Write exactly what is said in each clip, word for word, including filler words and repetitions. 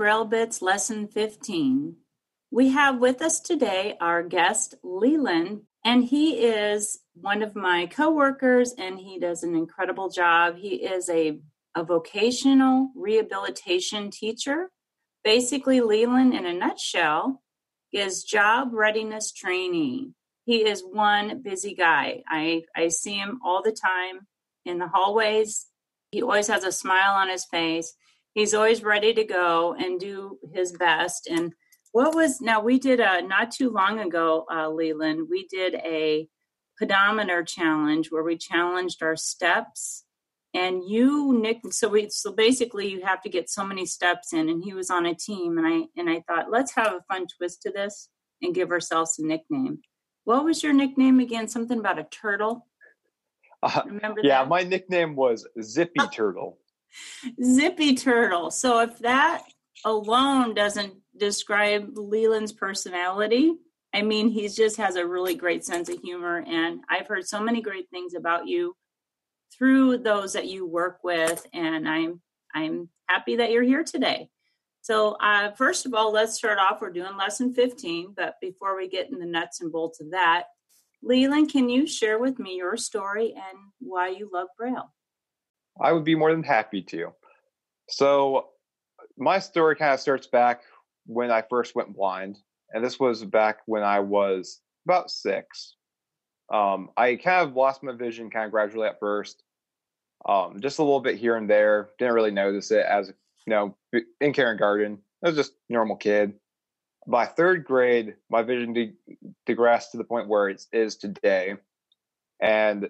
Braille Bits Lesson fifteen. We have with us today our guest, Leland, and he is one of my coworkers, and he does an incredible job. He is a, a vocational rehabilitation teacher. Basically, Leland, in a nutshell, is job readiness training. He is one busy guy. I, I see him all the time in the hallways. He always has a smile on his face. He's always ready to go and do his best. And what was, now we did a, not too long ago, uh, Leland, we did a pedometer challenge where we challenged our steps. And you, Nick, so we, so basically you have to get so many steps in, and he was on a team. And I, and I thought, let's have a fun twist to this and give ourselves a nickname. What was your nickname again? Something about a turtle? Uh, Remember yeah, that? My nickname was Zippy Turtle. Zippy Turtle. So if that alone doesn't describe Leland's personality, I mean, he just has a really great sense of humor. And I've heard so many great things about you through those that you work with. And I'm I'm happy that you're here today. So uh, first of all, let's start off. We're doing lesson fifteen. But before we get in the nuts and bolts of that, Leland, can you share with me your story and why you love Braille? I would be more than happy to. So my story kind of starts back when I first went blind. And this was back when I was about six. Um, I kind of lost my vision kind of gradually at first. Um, just a little bit here and there. Didn't really notice it as, you know, in kindergarten. I was just a normal kid. By third grade, my vision de- digressed to the point where it is today. And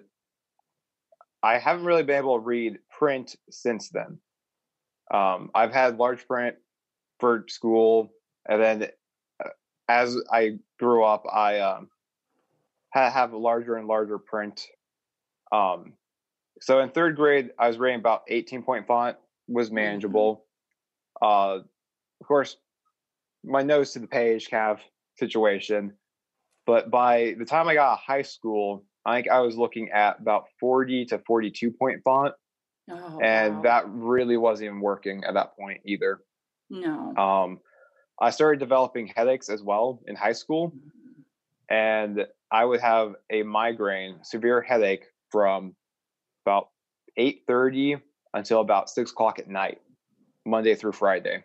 I haven't really been able to read print since then. Um, I've had large print for school, and then uh, as I grew up, I um, had have a larger and larger print. Um, so in third grade, I was reading about eighteen point font, was manageable. Uh, of course, my nose to the page kind of situation. But by the time I got to high school, I think I was looking at about forty to forty-two point font. Oh, and wow. that really wasn't even working at that point either. No. Um, I started developing headaches as well in high school. And I would have a migraine, severe headache from about eight thirty until about six o'clock at night, Monday through Friday,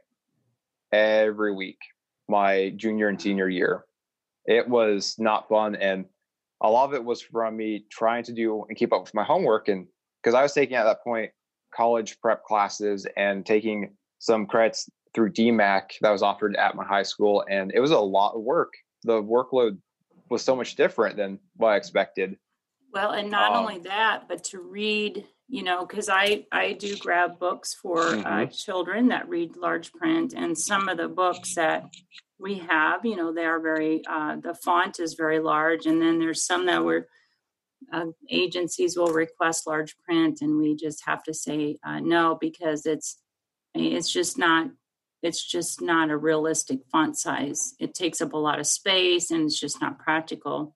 every week, my junior and senior year. It was not fun. And a lot of it was from me trying to do and keep up with my homework. And because I was taking at that point college prep classes and taking some credits through D MAC that was offered at my high school. And it was a lot of work. The workload was so much different than what I expected. Well, and not Um, only that, but to read, you know, because I, I do grab books for uh, Mhm. children that read large print, and some of the books that we have, you know, they are very, uh, the font is very large, and then there's some that were, uh, agencies will request large print, and we just have to say uh, no, because it's, it's just not, it's just not a realistic font size. It takes up a lot of space, and it's just not practical.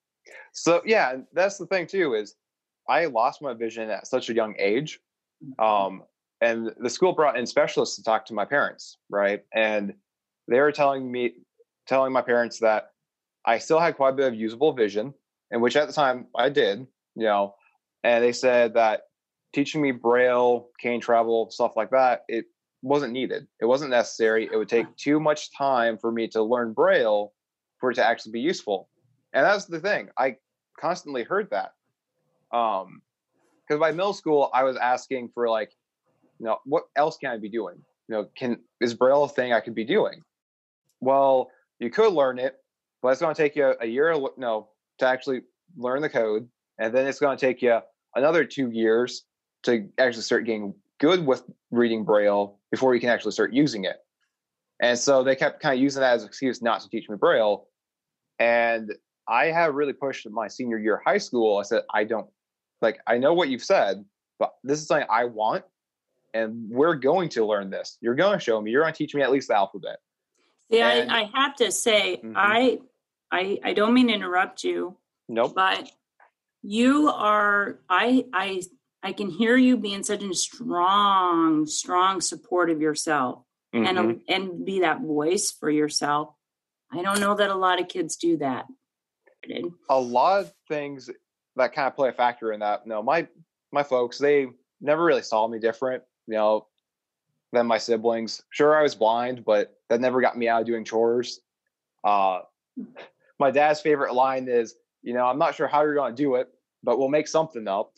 So yeah, that's the thing too, is I lost my vision at such a young age. Um, and the school brought in specialists to talk to my parents, right? And they were telling me, telling my parents that I still had quite a bit of usable vision, and which at the time I did, you know, and they said that teaching me Braille, cane travel, stuff like that, it wasn't needed. It wasn't necessary. It would take too much time for me to learn Braille for it to actually be useful. And that's the thing. I constantly heard that. Um, because by middle school, I was asking for like, you know, what else can I be doing? You know, can is Braille a thing I could be doing? Well, you could learn it, but it's going to take you a year, no, to actually learn the code, and then it's going to take you another two years to actually start getting good with reading Braille before you can actually start using it. And so they kept kind of using that as an excuse not to teach me Braille. And I have really pushed my senior year of high school. I said, I don't, like, I know what you've said, but this is something I want, and we're going to learn this. You're going to show me. You're going to teach me at least the alphabet. See, And- I, I have to say, Mhm. I, I, I don't mean to interrupt you, Nope. but you are, I, I, I can hear you being such a strong, strong support of yourself. mm-hmm. and and be that voice for yourself. I don't know that a lot of kids do that. A lot of things that kind of play a factor in that. You know, my my folks, they never really saw me different, you know, than my siblings. Sure, I was blind, but that never got me out of doing chores. Uh, my dad's favorite line is, you know, I'm not sure how you're going to do it, but we'll make something up.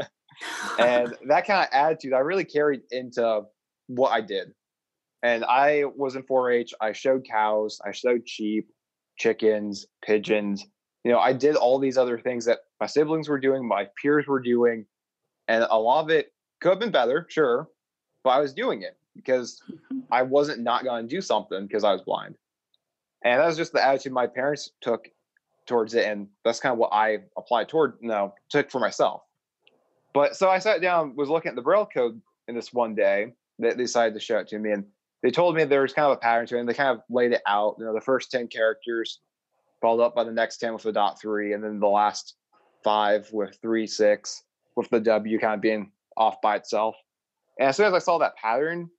And that kind of attitude I really carried into what I did. And I was in four H. I showed cows. I showed sheep, chickens, pigeons. You know, I did all these other things that my siblings were doing, my peers were doing. And a lot of it could have been better, sure. But I was doing it because I wasn't not going to do something because I was blind. And that was just the attitude my parents took towards it. And that's kind of what I applied toward, you know, took for myself. But so I sat down, was looking at the Braille code in this one day. They, they decided to show it to me. And they told me there was kind of a pattern to it. And they kind of laid it out. You know, the first ten characters followed up by the next ten with the dot three. And then the last five with three, six, with the W kind of being off by itself. And as soon as I saw that pattern,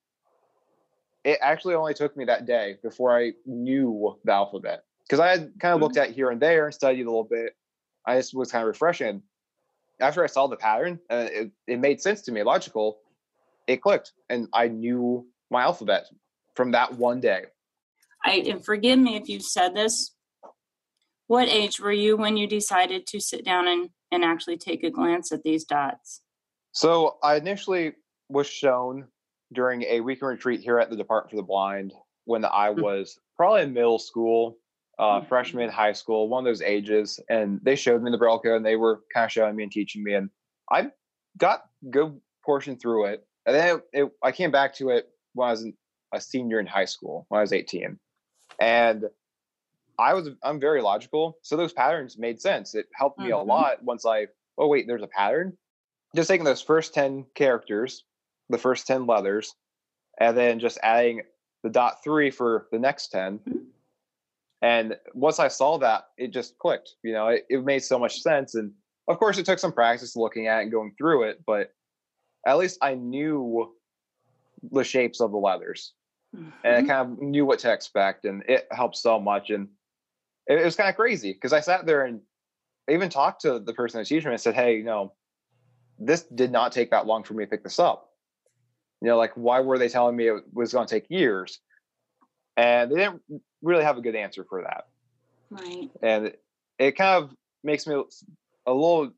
it actually only took me that day before I knew the alphabet. Because I had kind of looked at here and there and studied a little bit. I just was kind of refreshing. After I saw the pattern, uh, it, it made sense to me, logical. It clicked, and I knew my alphabet from that one day. I and forgive me if you said this. What age were you when you decided to sit down and, and actually take a glance at these dots? So I initially was shown during a weekend retreat here at the Department for the Blind when I was probably in middle school, uh, freshman in high school, one of those ages. And they showed me the Braille code and they were kind of showing me and teaching me. And I got a good portion through it. And then it, it, I came back to it when I was a senior in high school, when I was eighteen. And I was, I'm very logical. So those patterns made sense. It helped me mm-hmm. a lot once I, oh, wait, there's a pattern. Just taking those first ten characters, the first ten letters, and then just adding the dot three for the next ten. And once I saw that, it just clicked. You know, it, it made so much sense. And of course, it took some practice looking at it and going through it, but at least I knew the shapes of the letters. Mm-hmm. And I kind of knew what to expect, and it helped so much. And it, it was kind of crazy because I sat there and I even talked to the person who's teaching me and said, hey, you know, this did not take that long for me to pick this up. You know, like, why were they telling me it was going to take years? And they didn't really have a good answer for that. Right. And it, it kind of makes me a little,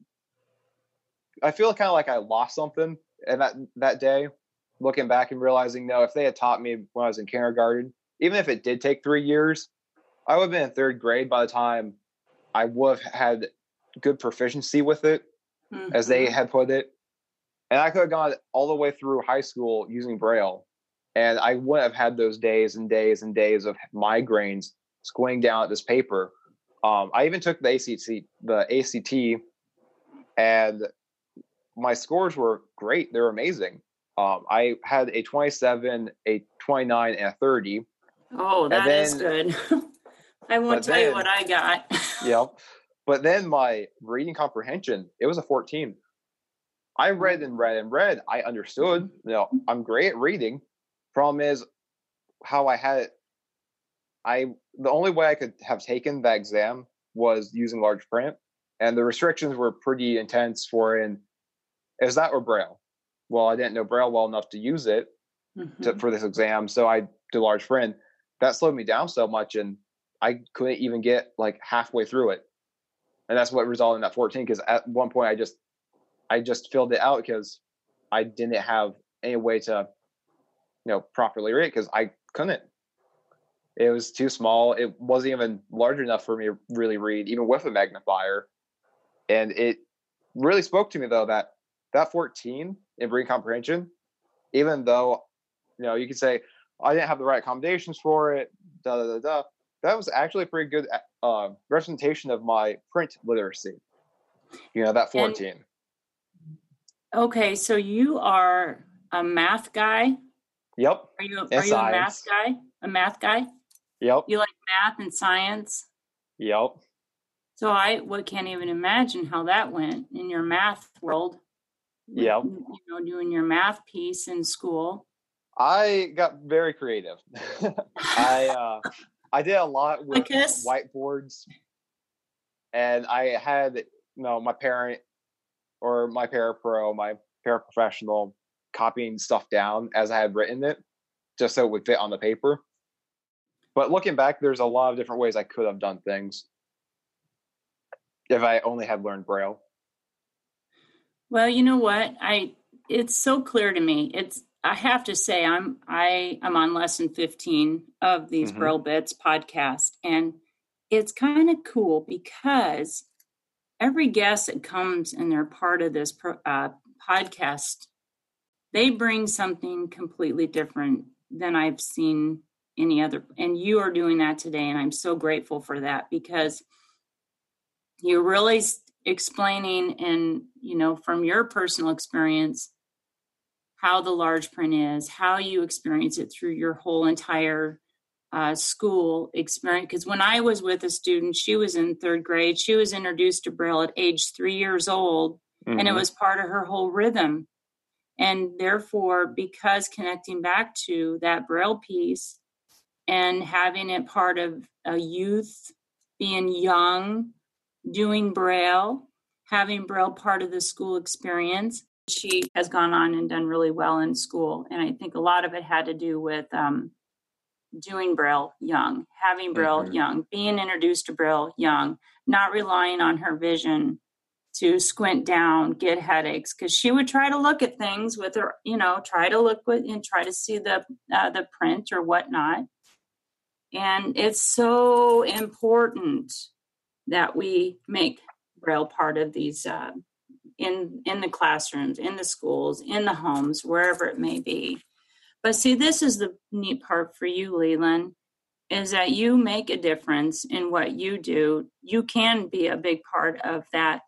I feel kind of like I lost something and that, that day, looking back and realizing, no, if they had taught me when I was in kindergarten, even if it did take three years, I would have been in third grade by the time I would have had good proficiency with it, mm-hmm. as they had put it. And I could have gone all the way through high school using Braille. And I wouldn't have had those days and days and days of migraines squinting down at this paper. Um, I even took the A C T, the A C T, and my scores were great. They were amazing. Um, I had a twenty-seven, a twenty-nine, and a thirty. Oh, that then, is good. I won't tell then, you what I got. Yeah. But then my reading comprehension, it was a fourteen. I read and read and read. I understood. You know, I'm great at reading. Problem is how I had it. I the only way I could have taken that exam was using large print, and the restrictions were pretty intense for it. And is that or Braille? Well, I didn't know Braille well enough to use it mm-hmm. to, for this exam, so I did large print. That slowed me down so much, and I couldn't even get like halfway through it. And that's what resulted in that fourteen. Because at one point, I just I just filled it out because I didn't have any way to, you know, properly read it because I couldn't. It was too small. It wasn't even large enough for me to really read, even with a magnifier. And it really spoke to me, though, that that fourteen in reading comprehension, even though, you know, you could say, I didn't have the right accommodations for it, da da da da, that was actually a pretty good uh, representation of my print literacy. You know, that fourteen. And, okay, so you are a math guy? Yep. Are you, are you a math guy? A math guy? Yep. You like math and science? Yep. So I well, can't even imagine how that went in your math world. Yep. You know, doing your math piece in school. I got very creative. I uh, I did a lot with Lucas? whiteboards, and I had you know my parent or my parapro, my paraprofessional, copying stuff down as I had written it, just so it would fit on the paper. But looking back, there's a lot of different ways I could have done things if I only had learned Braille. Well, you know what? I it's so clear to me. It's I have to say I'm I am on lesson fifteen of these Mm-hmm. Braille Bits podcast, and it's kind of cool because every guest that comes and they're part of this uh, podcast, they bring something completely different than I've seen any other. And you are doing that today, and I'm so grateful for that because you're really explaining and, you know, from your personal experience, how the large print is, how you experience it through your whole entire uh, school experience. Because when I was with a student, she was in third grade. She was introduced to Braille at age three years old, mm-hmm. and it was part of her whole rhythm. And therefore, because connecting back to that Braille piece and having it part of a youth, being young, doing Braille, having Braille part of the school experience, she has gone on and done really well in school. And I think a lot of it had to do with um, doing Braille young, having Braille mm-hmm. young, being introduced to Braille young, not relying on her vision to squint down, get headaches, because she would try to look at things with her, you know, try to look with and try to see the uh, the print or whatnot. And it's so important that we make Braille part of these uh, in in the classrooms, in the schools, in the homes, wherever it may be. But see, this is the neat part for you, Leland, is that you make a difference in what you do. You can be a big part of that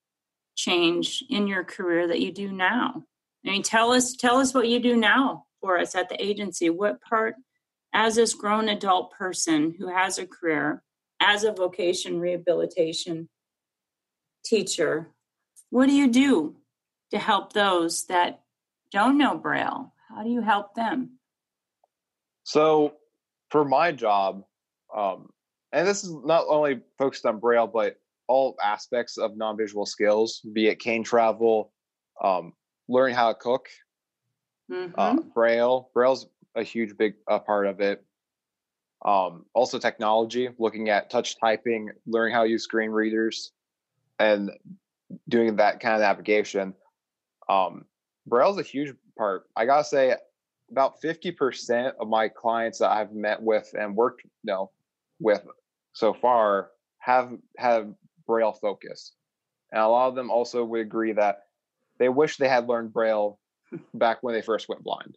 change in your career that you do now. I mean, tell us, tell us what you do now for us at the agency. What part, as this grown adult person who has a career as a vocation rehabilitation teacher, what do you do to help those that don't know Braille? How do you help them? So for my job, um, and this is not only focused on Braille, but all aspects of non-visual skills, be it cane travel, um, learning how to cook, mm-hmm. uh, Braille. Braille's a huge, big uh, part of it. Um, also technology, looking at touch typing, learning how to use screen readers, and doing that kind of navigation. Um, Braille's a huge part. I gotta say, about fifty percent of my clients that I've met with and worked, you know, with so far have have Braille focus. And a lot of them also would agree that they wish they had learned Braille back when they first went blind,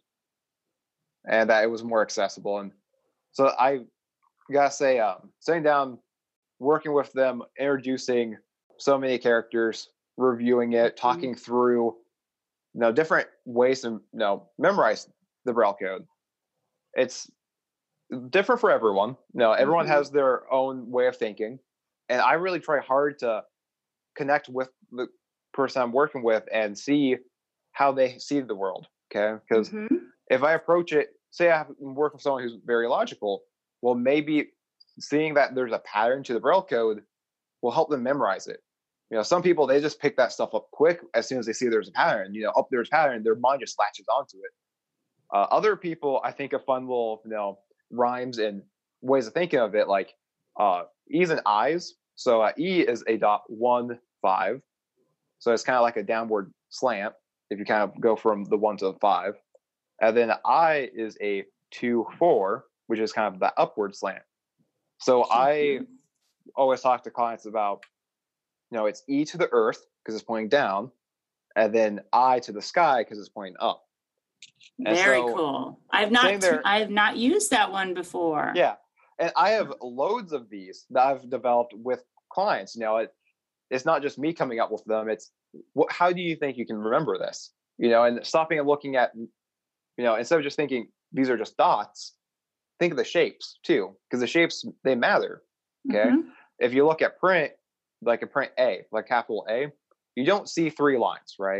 and that it was more accessible. And so I gotta say, um, sitting down, working with them, introducing so many characters, reviewing it, talking mm-hmm. through, you know, different ways to, you know, memorize the Braille code. It's different for everyone. You know, everyone mm-hmm. has their own way of thinking, and I really try hard to connect with the person I'm working with and see how they see the world. Okay, because mm-hmm. if I approach it, say I work with someone who's very logical, well, maybe seeing that there's a pattern to the Braille code will help them memorize it. You know, some people, they just pick that stuff up quick as soon as they see there's a pattern. You know, up there's a pattern, their mind just latches onto it. Uh, other people, I think, of fun little, you know, rhymes and ways of thinking of it, like uh, E's and I's. So uh, E is a dot one five, so it's kind of like a downward slant if you kind of go from the one to the five. And then I is a two four, which is kind of the upward slant. So I always talk to clients about, you know, it's E to the earth because it's pointing down, and then I to the sky because it's pointing up. And Very so, cool. I've not there, I have not used that one before. Yeah, and I have loads of these that I've developed with clients. You know, it, it's not just me coming up with them. It's what, how do you think you can remember this? You know, and stopping and looking at, you know, instead of just thinking these are just dots, think of the shapes too, because the shapes, they matter. Okay, mm-hmm. If you look at print, like a print A, like capital A, you don't see three lines, right?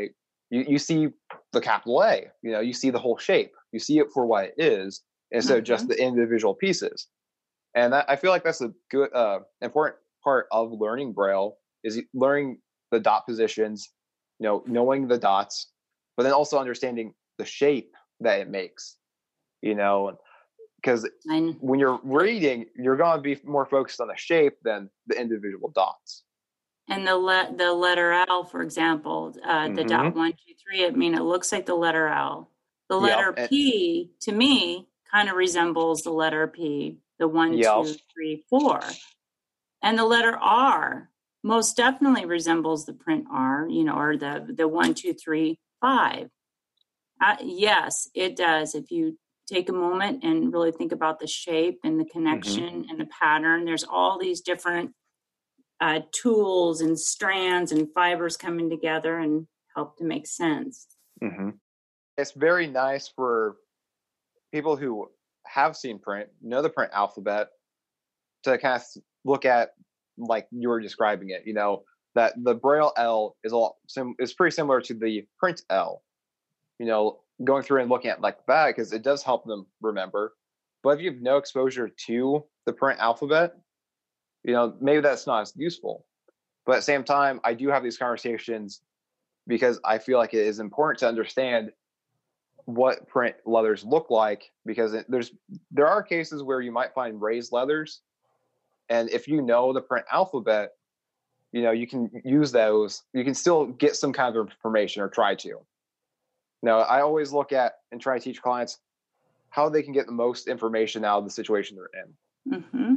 you, you see the capital A, you know, you see the whole shape, you see it for what it is instead mm-hmm. of just the individual pieces. And that, I feel like that's a good, uh, important part of learning Braille is learning the dot positions, you know, knowing the dots, but then also understanding the shape that it makes, you know, because when you're reading, you're going to be more focused on the shape than the individual dots. And the le- the letter L, for example, uh, mm-hmm. the dot one, two, three, I mean, it looks like the letter L. The letter yep. P, to me, kind of resembles the letter P, the one, yep. two, three, four. And the letter R most definitely resembles the print R, you know, or the, the one, two, three, five. Uh, yes, it does. If you take a moment and really think about the shape and the connection mm-hmm. and the pattern, there's all these different uh, tools and strands and fibers coming together and help to make sense. Mm-hmm. It's very nice for people who have seen print, know the print alphabet, to kind of look at, like you were describing it, you know, that the Braille L is all sim- is pretty similar to the print L. You know, going through and looking at like that, because it does help them remember. But if you have no exposure to the print alphabet, you know, maybe that's not as useful. But at the same time, I do have these conversations because I feel like it is important to understand what print leathers look like, because it, there's there are cases where you might find raised leathers, and if you know the print alphabet, you know, you can use those. You can still get some kind of information, or try to. Now, I always look at and try to teach clients how they can get the most information out of the situation they're in. Mm-hmm.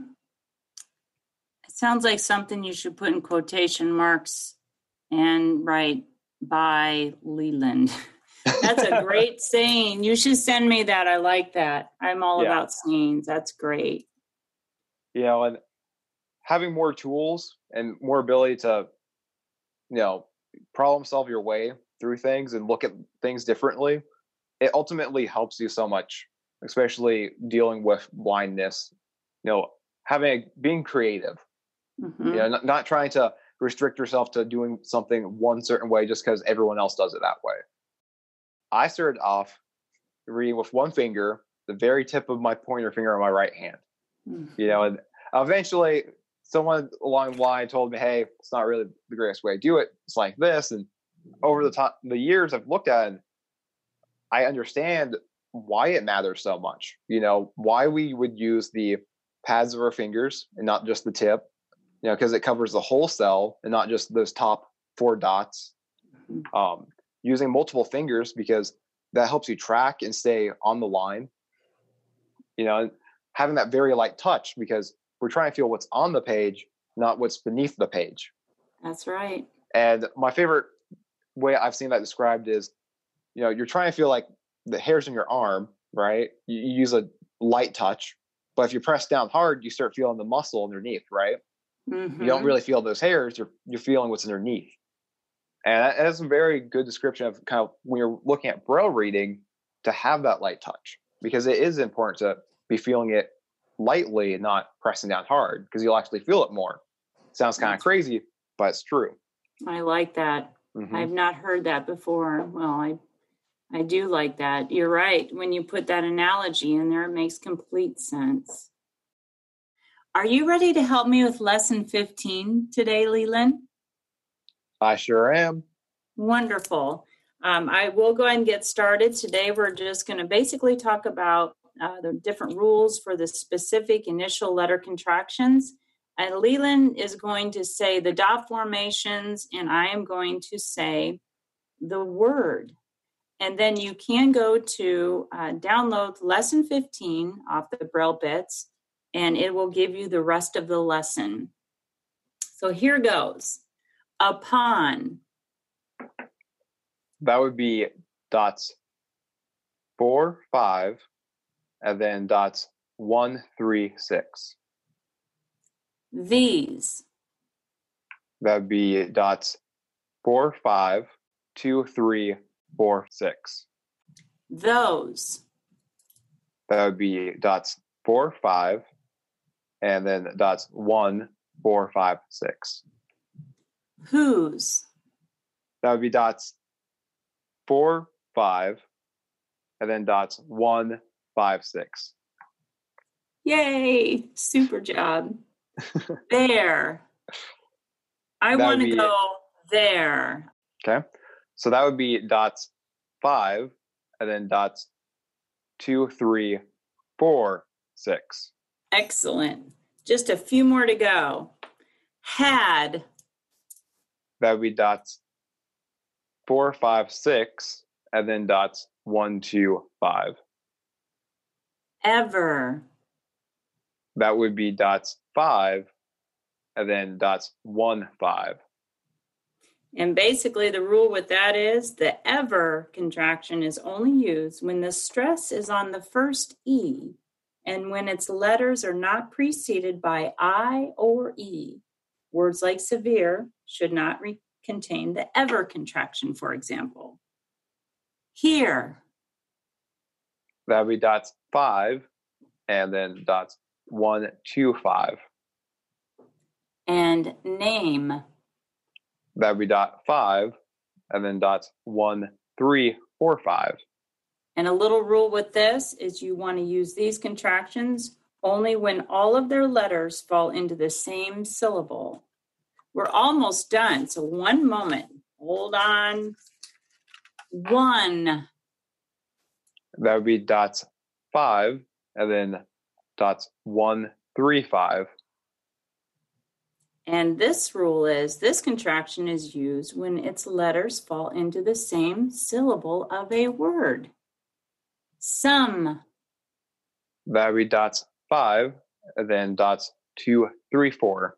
It sounds like something you should put in quotation marks and write by Leland. That's a great saying. You should send me that. I like that. I'm all yeah. about sayings. That's great. You know, and having more tools and more ability to, you know, problem solve your way through things and look at things differently, it ultimately helps you so much, especially dealing with blindness. You know, having being creative. Mm-hmm. You know, not, not trying to restrict yourself to doing something one certain way just because everyone else does it that way. I started off reading with one finger, the very tip of my pointer finger on my right hand. Mm-hmm. You know, and eventually someone along the line told me, hey, it's not really the greatest way to do it. It's like this. And over the top, the years I've looked at it, I understand why it matters so much. You know, why we would use the pads of our fingers and not just the tip, you know, because it covers the whole cell and not just those top four dots. Mm-hmm. Um, using multiple fingers, because that helps you track and stay on the line. You know, having that very light touch, because we're trying to feel what's on the page, not what's beneath the page. That's right. And my favorite way I've seen that described is, you know, you're trying to feel like the hairs in your arm, right? You, you use a light touch, but if you press down hard, you start feeling the muscle underneath, right? Mm-hmm. You don't really feel those hairs. You're you're feeling what's underneath. And that, that's a very good description of kind of when you're looking at Braille reading, to have that light touch, because it is important to be feeling it lightly and not pressing down hard, because you'll actually feel it more. Sounds kind of crazy, but it's true. I like that. Mm-hmm. I've not heard that before. Well, I I do like that. You're right. When you put that analogy in there, it makes complete sense. Are you ready to help me with lesson fifteen today, Leland? I sure am. Wonderful. Um, I will go ahead and get started. Today we're just going to basically talk about uh, the different rules for the specific initial letter contractions. And Leland is going to say the dot formations, and I am going to say the word. And then you can go to uh, download lesson fifteen off the Braille Bits, and it will give you the rest of the lesson. So here goes. Upon. That would be dots four, five, and then dots one, three, six. These. That would be dots four, five, two, three, four, six. Those. That would be dots four, five, and then dots one, four, five, six. Whose. That would be dots four, five, and then dots one, five, six. Yay! Super job. There. I That want would to be- go there. Okay. So that would be dots five, and then dots two, three, four, six. Excellent. Just a few more to go. Had. That would be dots four, five, six, and then dots one, two, five. Ever. That would be dots five, and then dots one, five. And basically the rule with that is the ever contraction is only used when the stress is on the first E and when its letters are not preceded by I or E. Words like severe should not re- contain the ever contraction, for example. Here. That would be dots five, and then dots one, two, five. And name. That would be dot five, and then dots one, three, four, five. And a little rule with this is you want to use these contractions only when all of their letters fall into the same syllable. We're almost done, so one moment. Hold on. One. That would be dots five, and then dots one, three, five. And this rule is this contraction is used when its letters fall into the same syllable of a word. Some. That would be dots five, and then dots two, three, four.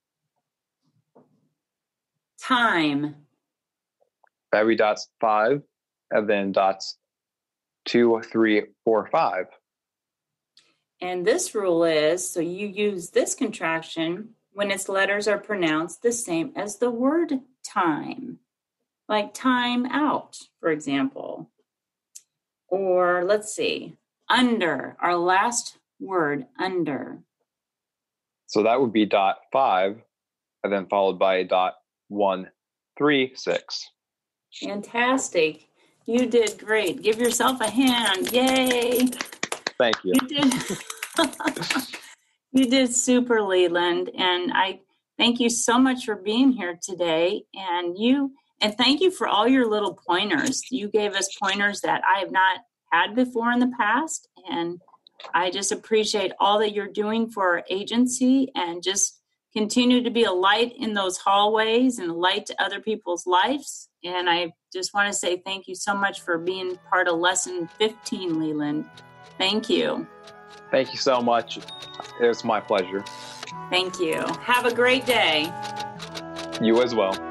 Time. That would be dots five, and then dots two, three, four, five. And this rule is, so you use this contraction when its letters are pronounced the same as the word time, like time out, for example. Or let's see, under, our last word, under. So that would be dot five, and then followed by a dot one, three, six. Fantastic. You did great. Give yourself a hand. Yay. Thank you. You did. You did super, Leland. And I thank you so much for being here today. And you, and thank you for all your little pointers. You gave us pointers that I have not had before in the past. And I just appreciate all that you're doing for our agency, and just continue to be a light in those hallways and a light to other people's lives. And I just want to say thank you so much for being part of lesson fifteen, Leland. Thank you. Thank you so much. It was my pleasure. Thank you. Have a great day. You as well.